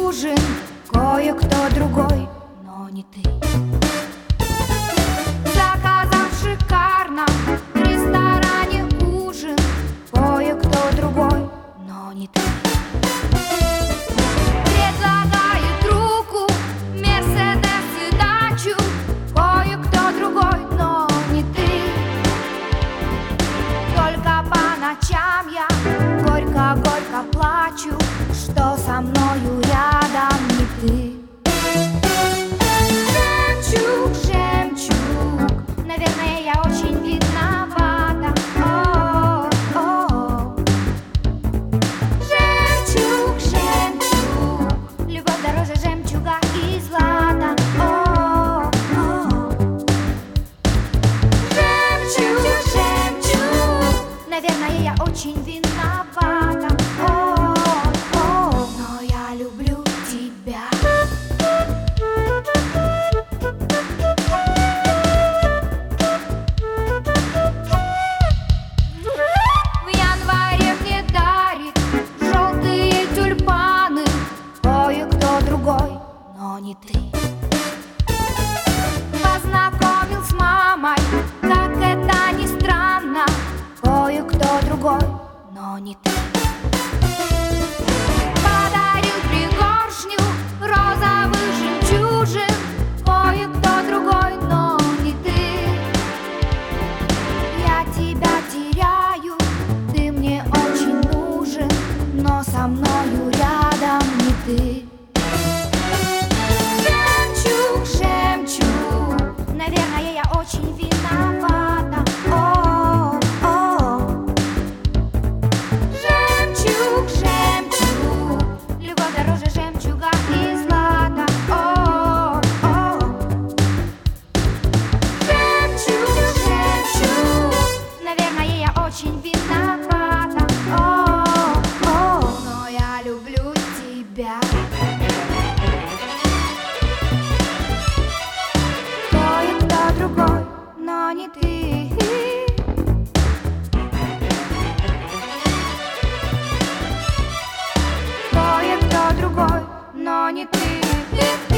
жемчужин, кое-кто другой, но не ты. Заказав в шикарном ресторане ужин, кое-кто другой, но не ты. Предлагает руку, Мерседес и дачу, кое-кто другой, но не ты. Только по ночам я горько-горько плачу, что со мною рядом не ты. Жемчуг, жемчуг, наверное, я очень виновата. О-о-о. Жемчуг, жемчуг, любовь дороже жемчуга и злата. О-о-о. Жемчуг, жемчуг, наверное, я очень виновата. Но я люблю тебя. В январе мне дарит желтые тюльпаны кое-кто другой, но не ты. Познакомил с мамой, как это ни странно, кое-кто другой, но не ты. Подарил пригоршню розовых жемчужин, кое-кто другой, но не ты. Я тебя теряю, ты мне очень нужен, но со мною рядом не ты. Жемчуг, жемчуг, наверное, я очень виновата. О-о-о. Жемчуг, жемчуг, любовь дороже жемчуга и злата. О-о-о. Жемчуг, жемчуг, наверное, я очень виновата. О-о-о. Но я люблю тебя. Кое-кто другой, но не ты. Кое-кто другой, но не ты.